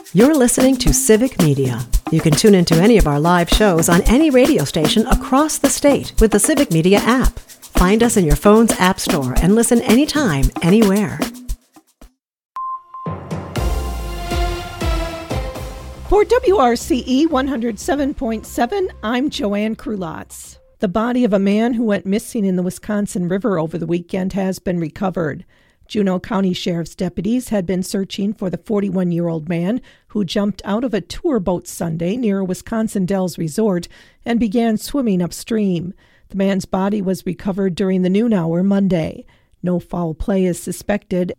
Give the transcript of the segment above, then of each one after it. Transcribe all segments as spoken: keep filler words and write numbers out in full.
You're listening to Civic Media. You can tune into any of our live shows on any radio station across the state with the Civic Media app. Find us in your phone's app store and listen anytime, anywhere. For W R C E one oh seven point seven, I'm Joanne Krulotz. The body of a man who went missing in the Wisconsin River over the weekend has been recovered. Juneau County Sheriff's deputies had been searching for the forty-one-year-old man who jumped out of a tour boat Sunday near a Wisconsin Dells resort and began swimming upstream. The man's body was recovered during the noon hour Monday. No foul play is suspected.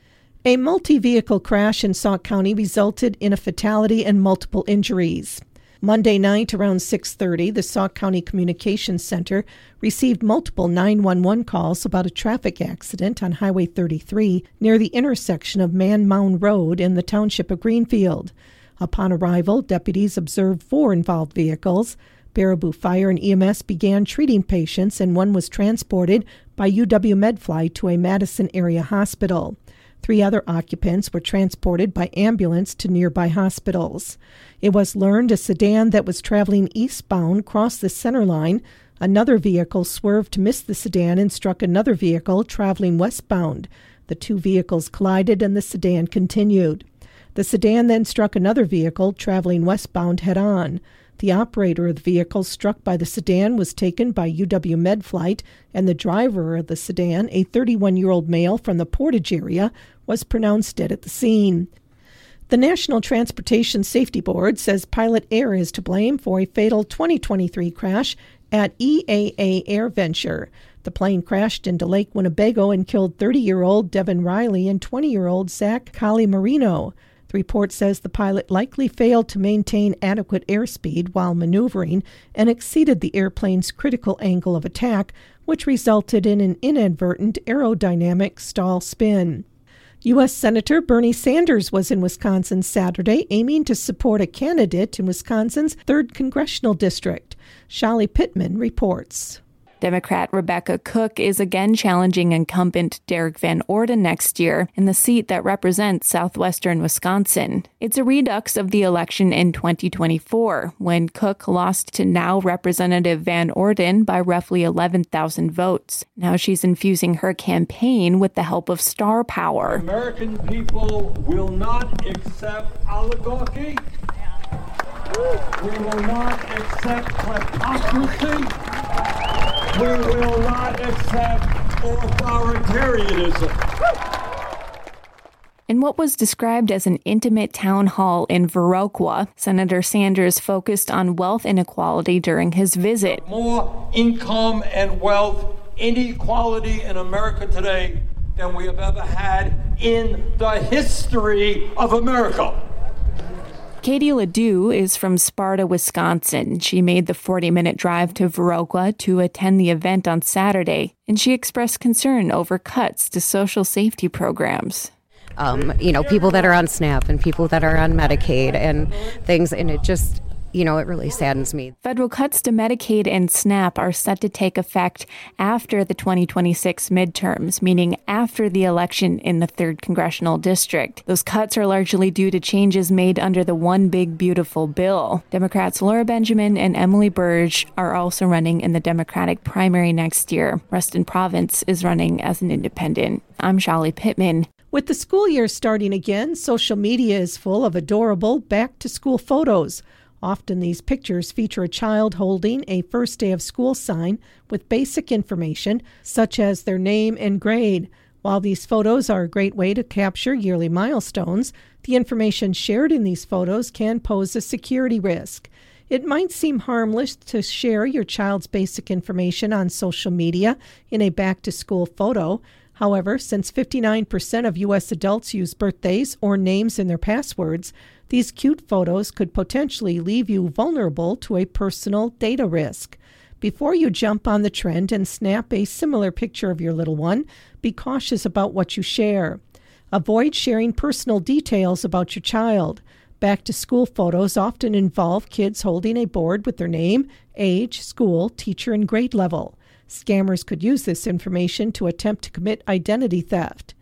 A multi-vehicle crash in Sauk County resulted in a fatality and multiple injuries. Monday night around six thirty, the Sauk County Communications Center received multiple nine one one calls about a traffic accident on Highway thirty-three near the intersection of Man Mound Road in the township of Greenfield. Upon arrival, deputies observed four involved vehicles. Baraboo Fire and E M S began treating patients, and one was transported by U W MedFly to a Madison area hospital. Three other occupants were transported by ambulance to nearby hospitals. It was learned a sedan that was traveling eastbound crossed the center line. Another vehicle swerved to miss the sedan and struck another vehicle traveling westbound. The two vehicles collided and the sedan continued. The sedan then struck another vehicle traveling westbound head-on. The operator of the vehicle struck by the sedan was taken by U W MedFlight, and the driver of the sedan, a thirty-one-year-old male from the Portage area, was pronounced dead at the scene. The National Transportation Safety Board says Pilot Air is to blame for a fatal twenty twenty-three crash at E A A Air Venture. The plane crashed into Lake Winnebago and killed thirty-year-old Devin Riley and twenty-year-old Zach Calimarino. The report says the pilot likely failed to maintain adequate airspeed while maneuvering and exceeded the airplane's critical angle of attack, which resulted in an inadvertent aerodynamic stall spin. U S Senator Bernie Sanders was in Wisconsin Saturday, aiming to support a candidate in Wisconsin's third congressional district. Shali Pittman reports. Democrat Rebecca Cook is again challenging incumbent Derek Van Orden next year in the seat that represents southwestern Wisconsin. It's a redux of the election in twenty twenty-four, when Cook lost to now Representative Van Orden by roughly eleven thousand votes. Now she's infusing her campaign with the help of star power. American people will not accept oligarchy. We will not accept kleptocracy. We will not accept authoritarianism. In what was described as an intimate town hall in Viroqua, Senator Sanders focused on wealth inequality during his visit. More income and wealth inequality in America today than we have ever had in the history of America. Katie Ledoux is from Sparta, Wisconsin. She made the forty-minute drive to Viroqua to attend the event on Saturday, and she expressed concern over cuts to social safety programs. Um, you know, people that are on SNAP and people that are on Medicaid and things, and it just, you know, it really saddens me. Federal cuts to Medicaid and SNAP are set to take effect after the twenty twenty-six midterms, meaning after the election in the third congressional district. Those cuts are largely due to changes made under the One Big Beautiful Bill. Democrats Laura Benjamin and Emily Burge are also running in the Democratic primary next year. Ruston Province is running as an independent. I'm Shali Pittman. With the school year starting again, social media is full of adorable back-to-school photos. Often these pictures feature a child holding a first day of school sign with basic information, such as their name and grade. While these photos are a great way to capture yearly milestones, the information shared in these photos can pose a security risk. It might seem harmless to share your child's basic information on social media in a back-to-school photo. However, since fifty-nine percent of U S adults use birthdays or names in their passwords, these cute photos could potentially leave you vulnerable to a personal data risk. Before you jump on the trend and snap a similar picture of your little one, be cautious about what you share. Avoid sharing personal details about your child. Back-to-school photos often involve kids holding a board with their name, age, school, teacher, and grade level. Scammers could use this information to attempt to commit identity theft.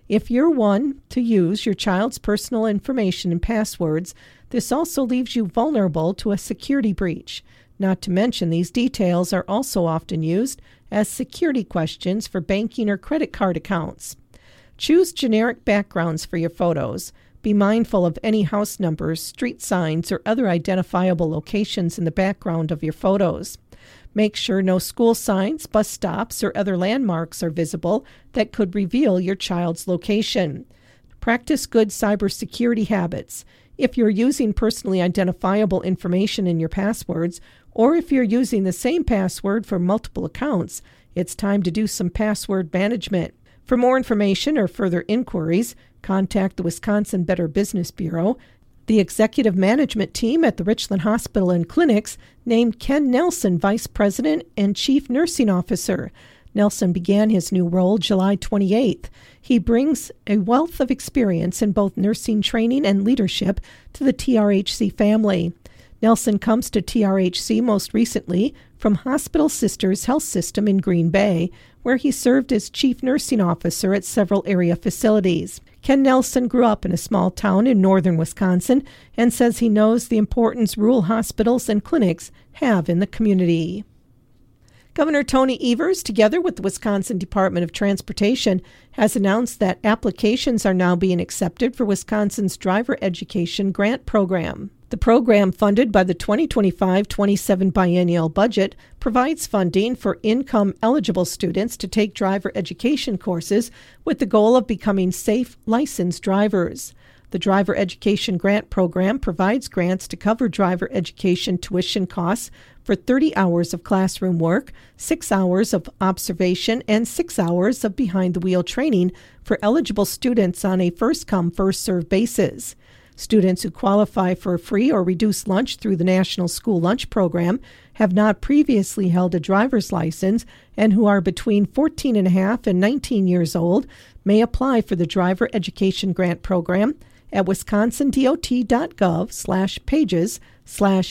If you're one to use your child's personal information and passwords, this also leaves you vulnerable to a security breach. Not to mention, these details are also often used as security questions for banking or credit card accounts. Choose generic backgrounds for your photos. Be mindful of any house numbers, street signs, or other identifiable locations in the background of your photos. Make sure no school signs, bus stops, or other landmarks are visible that could reveal your child's location. Practice good cybersecurity habits. If you're using personally identifiable information in your passwords, or if you're using the same password for multiple accounts, it's time to do some password management. For more information or further inquiries, contact the Wisconsin Better Business Bureau. The executive management team at the Richland Hospital and Clinics named Ken Nelson Vice President and Chief Nursing Officer. Nelson began his new role July twenty-eighth. He brings a wealth of experience in both nursing training and leadership to the T R H C family. Nelson comes to T R H C most recently from Hospital Sisters Health System in Green Bay, where he served as chief nursing officer at several area facilities. Ken Nelson grew up in a small town in northern Wisconsin and says he knows the importance rural hospitals and clinics have in the community. Governor Tony Evers, together with the Wisconsin Department of Transportation, has announced that applications are now being accepted for Wisconsin's driver education grant program. The program, funded by the twenty twenty-five twenty-seven biennial budget, provides funding for income-eligible students to take driver education courses with the goal of becoming safe, licensed drivers. The Driver Education Grant Program provides grants to cover driver education tuition costs for thirty hours of classroom work, six hours of observation, and six hours of behind-the-wheel training for eligible students on a first-come, first-served basis. Students who qualify for a free or reduced lunch through the National School Lunch Program, have not previously held a driver's license, and who are between fourteen and a half and nineteen years old may apply for the Driver Education Grant Program at wisconsindot.gov slash pages slash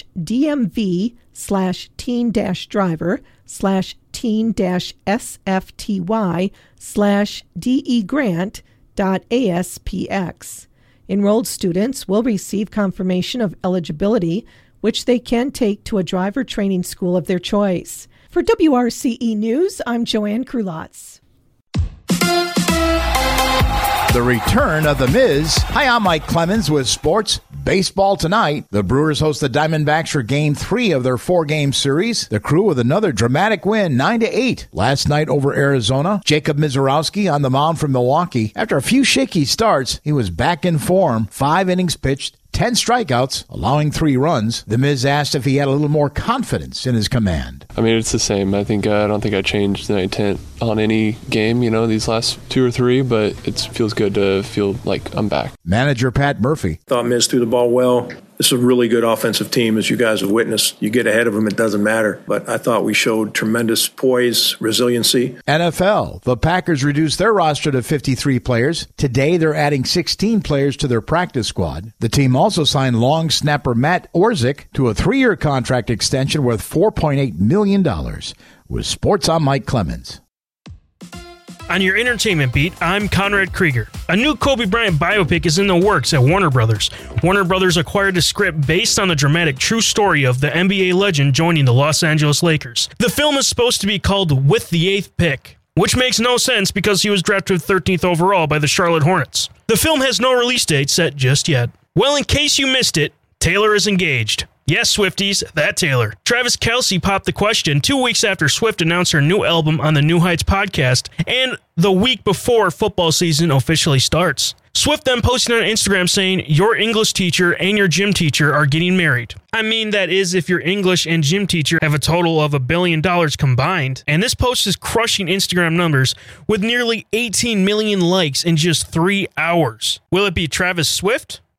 DMV slash teen dash driver slash teen dash SFTY slash DE grant dot ASPX. Enrolled students will receive confirmation of eligibility, which they can take to a driver training school of their choice. For W R C E News, I'm Joanne Krulotz. The return of The Miz. Hi, I'm Mike Clemens with sports. Baseball tonight. The Brewers host the Diamondbacks for game three of their four-game series. The Crew with another dramatic win, nine to eight, last night over Arizona. Jacob Mizorowski on the mound from Milwaukee. After a few shaky starts, he was back in form. Five innings pitched, ten strikeouts, allowing three runs. The Miz asked if he had a little more confidence in his command. I mean, it's the same. I think uh, I don't think I changed the intent on any game, you know, these last two or three, but it feels good to feel like I'm back. Manager Pat Murphy. Thought Miz threw the ball well. This is a really good offensive team, as you guys have witnessed. You get ahead of them, it doesn't matter. But I thought we showed tremendous poise, resiliency. N F L. The Packers reduced their roster to fifty-three players. Today, they're adding sixteen players to their practice squad. The team also signed long snapper Matt Orzik to a three-year contract extension worth four point eight million dollars. With Sports, I'm Mike Clemens. On your entertainment beat, I'm Conrad Krieger. A new Kobe Bryant biopic is in the works at Warner Brothers. Warner Brothers acquired a script based on the dramatic true story of the N B A legend joining the Los Angeles Lakers. The film is supposed to be called With the Eighth Pick, which makes no sense because he was drafted thirteenth overall by the Charlotte Hornets. The film has no release date set just yet. Well, in case you missed it, Taylor is engaged. Yes, Swifties, that Taylor. Travis Kelce popped the question two weeks after Swift announced her new album on the New Heights podcast, and the week before football season officially starts. Swift then posted on Instagram saying, "Your English teacher and your gym teacher are getting married." I mean, that is if your English and gym teacher have a total of a billion dollars combined. And this post is crushing Instagram numbers with nearly eighteen million likes in just three hours. Will it be Travis Swift?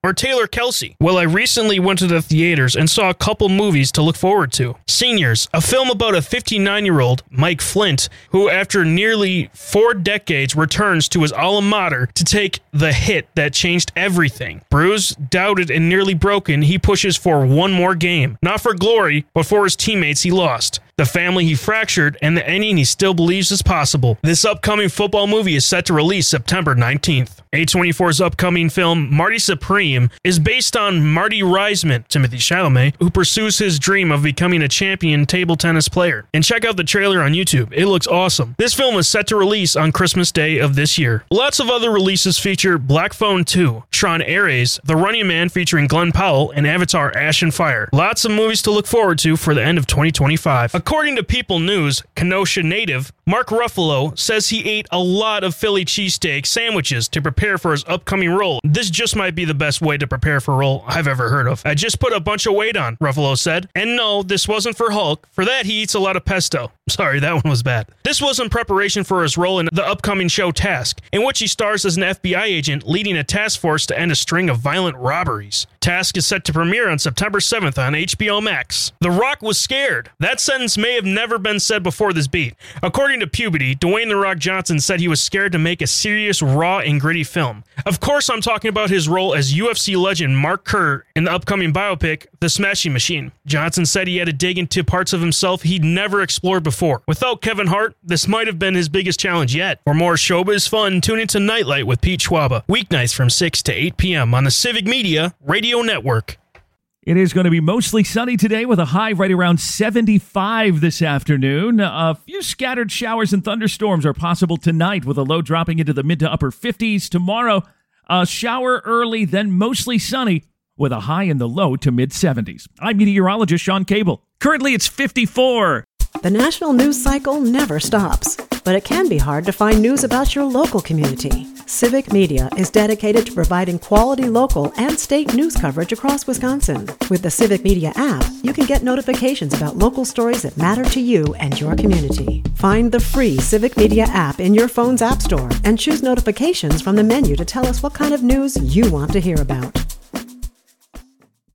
or Taylor Kelsey? Well, I recently went to the theaters and saw a couple movies to look forward to. Seniors, a film about a fifty-nine-year-old, Mike Flint, who after nearly four decades returns to his alma mater to take the hit that changed everything. Bruised, doubted, and nearly broken, he pushes for one more game. Not for glory, but for his teammates he lost, the family he fractured, and the ending he still believes is possible. This upcoming football movie is set to release September nineteenth. A twenty-four's upcoming film, Marty Supreme, is based on Marty Reisman, Timothy Chalamet, who pursues his dream of becoming a champion table tennis player. And check out the trailer on YouTube. It looks awesome. This film is set to release on Christmas Day of this year. Lots of other releases feature Black Phone two, Tron Ares, The Running Man featuring Glenn Powell, and Avatar Ash and Fire. Lots of movies to look forward to for the end of twenty twenty-five. According to People News, Kenosha native Mark Ruffalo says he ate a lot of Philly cheesesteak sandwiches to prepare for his upcoming role. This just might be the best way to prepare for a role I've ever heard of. I just put a bunch of weight on, Ruffalo said. And no, this wasn't for Hulk. For that, he eats a lot of pesto. Sorry, that one was bad. This was in preparation for his role in the upcoming show Task, in which he stars as an F B I agent leading a task force to end a string of violent robberies. Task is set to premiere on September seventh on H B O Max. The Rock was scared. That sentence may have never been said before this beat. According to Puberty, Dwayne The Rock Johnson said he was scared to make a serious, raw, and gritty film. Of course, I'm talking about his role as U F C legend Mark Kerr in the upcoming biopic, The Smashing Machine. Johnson said he had to dig into parts of himself he'd never explored before. Without Kevin Hart, this might have been his biggest challenge yet. For more showbiz fun, tune into Nightlight with Pete Schwaba, weeknights from six to eight p.m. on the Civic Media Radio Network. It is going to be mostly sunny today with a high right around seventy-five this afternoon. A few scattered showers and thunderstorms are possible tonight with a low dropping into the mid to upper fifties. Tomorrow, a shower early, then mostly sunny with a high in the low to mid seventies. I'm meteorologist Sean Cable. Currently, it's fifty-four. The national news cycle never stops, but it can be hard to find news about your local community. Civic Media is dedicated to providing quality local and state news coverage across Wisconsin. With the Civic Media app, you can get notifications about local stories that matter to you and your community. Find the free Civic Media app in your phone's app store and choose notifications from the menu to tell us what kind of news you want to hear about.